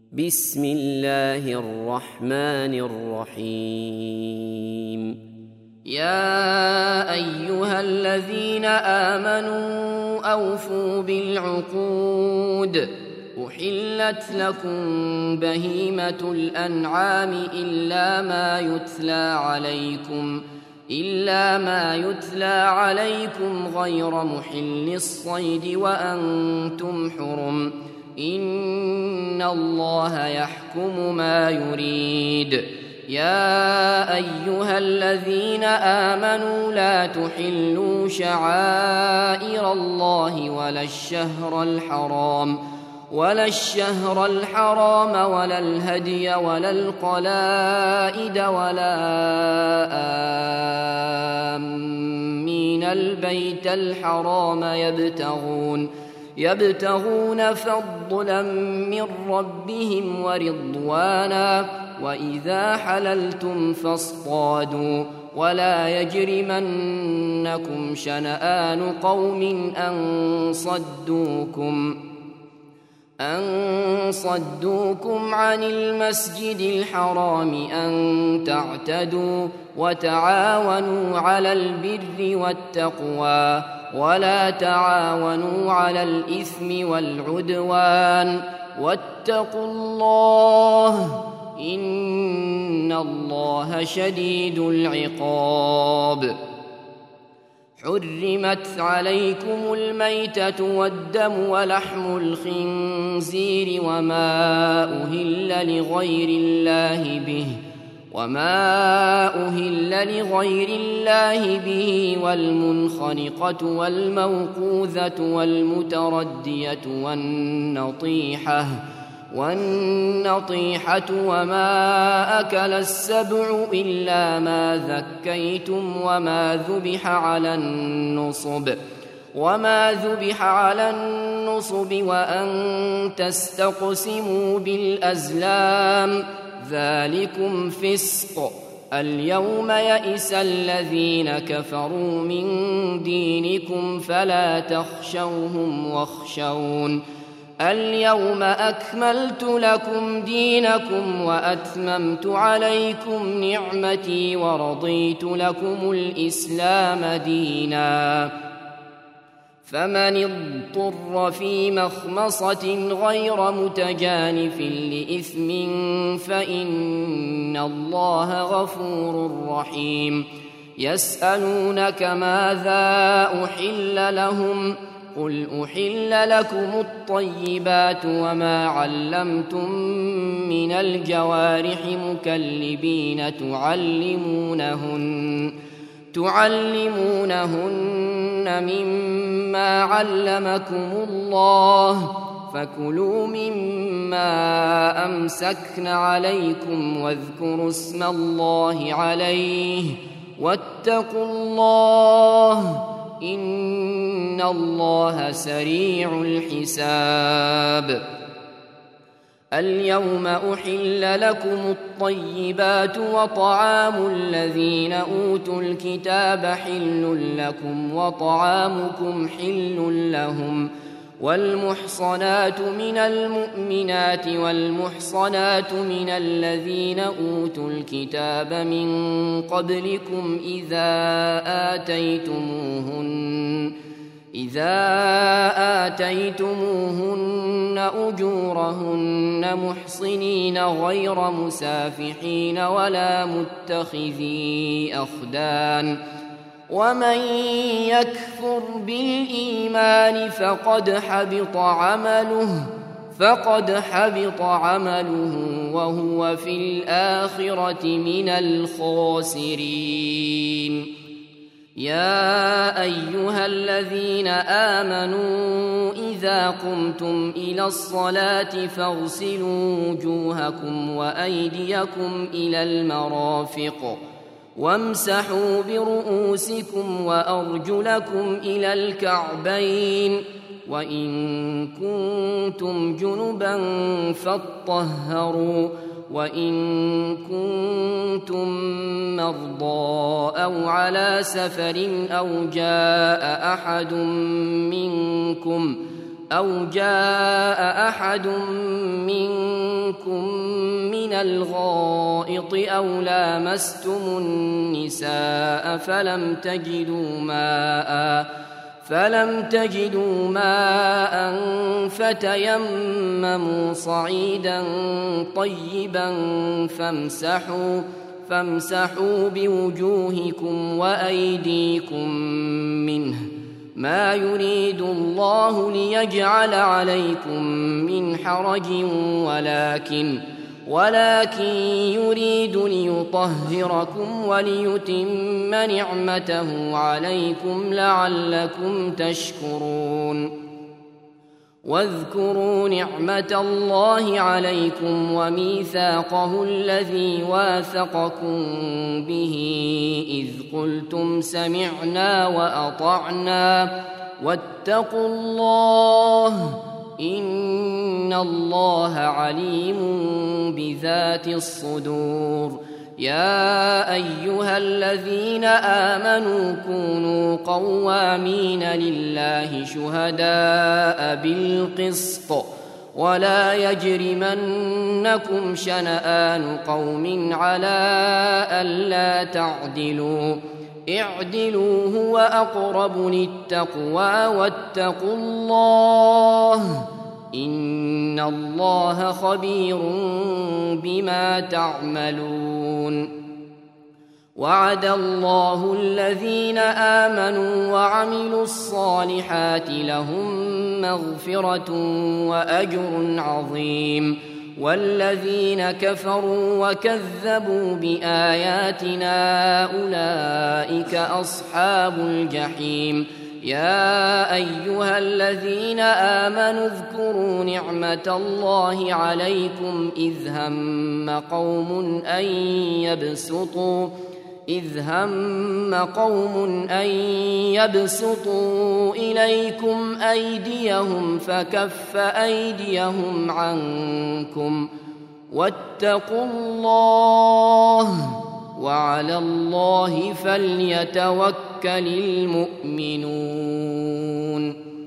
بسم الله الرحمن الرحيم. يا أيها الذين آمنوا أوفوا بالعقود. أحلت لكم بهيمة الأنعام إلا ما يتلى عليكم غير محل الصيد وأنتم حرم. إن الله يحكم ما يريد. يا أيها الذين آمنوا لا تحلوا شعائر الله ولا الشهر الحرام ولا الهدي ولا القلائد ولا آمين البيت الحرام يبتغون فضلا من ربهم ورضوانا وإذا حللتم فاصطادوا ولا يجرمنكم شنآن قوم أن صدوكم عن المسجد الحرام أن تعتدوا وتعاونوا على البر والتقوى ولا تعاونوا على الإثم والعدوان واتقوا الله إن الله شديد العقاب. حرمت عليكم الميتة والدم ولحم الخنزير وما أهل لغير الله به والمنخنقة والموقوذة والمتردية والنطيحة وما أكل السبع إلا ما ذكيتم وما ذبح على النصب وأن تستقسموا بالأزلام ذلكم فسق. اليوم يئس الذين كفروا من دينكم فلا تخشوهم واخشون. اليوم أكملت لكم دينكم وأتممت عليكم نعمتي ورضيت لكم الإسلام دينا. فمن اضطر في مخمصة غير متجانف لإثم فإن الله غفور رحيم. يسألونك ماذا أحل لهم قل أحل لكم الطيبات وما علمتم من الجوارح مكلبين تعلمونهن مما علمكم الله فكلوا مما أمسكن عليكم واذكروا اسم الله عليه واتقوا الله إن الله سريع الحساب. اليوم أحل لكم الطيبات وطعام الذين أوتوا الكتاب حل لكم وطعامكم حل لهم. والمحصنات من المؤمنات والمحصنات من الذين أوتوا الكتاب من قبلكم إذا آتيتموهن أجورهن محصنين غير مسافحين ولا متخذي أخدان. ومن يكفر بالإيمان فقد حبط عمله وهو في الآخرة من الخاسرين. يا أيها الذين آمنوا إذا قمتم إلى الصلاة فاغسلوا وجوهكم وأيديكم إلى المرافق وامسحوا برؤوسكم وأرجلكم إلى الكعبين وإن كنتم جنبا فاطهروا وإن كنتم مرضى أو على سفر أو جاء أحد منكم منكم من الغائط أو لامستم النساء فلم تجدوا ماء فتيمموا صعيدا طيبا فامسحوا بوجوهكم وأيديكم منه، ما يريد الله ليجعل عليكم من حرج ولكن يريد ليطهركم وليتم نعمته عليكم لعلكم تشكرون. واذكروا نعمة الله عليكم وميثاقه الذي واثقكم به إذ قلتم سمعنا وأطعنا واتقوا الله إن الله عليم بذات الصدور. يا أيها الذين آمنوا كونوا قوامين لله شهداء بالقسط ولا يجرمنكم شنآن قوم على ألا تعدلوا اعدلوا هو أقرب للتقوى واتقوا الله إن الله خبير بما تعملون. وعد الله الذين آمنوا وعملوا الصالحات لهم مغفرة وأجر عظيم، والذين كفروا وكذبوا بآياتنا أولئك أصحاب الجحيم. يا أيها الذين آمنوا اذكروا نعمة الله عليكم إذ هم قوم أن يبسطوا إليكم أيديهم فكف أيديهم عنكم واتقوا الله وعلى الله فليتوكل المؤمنون.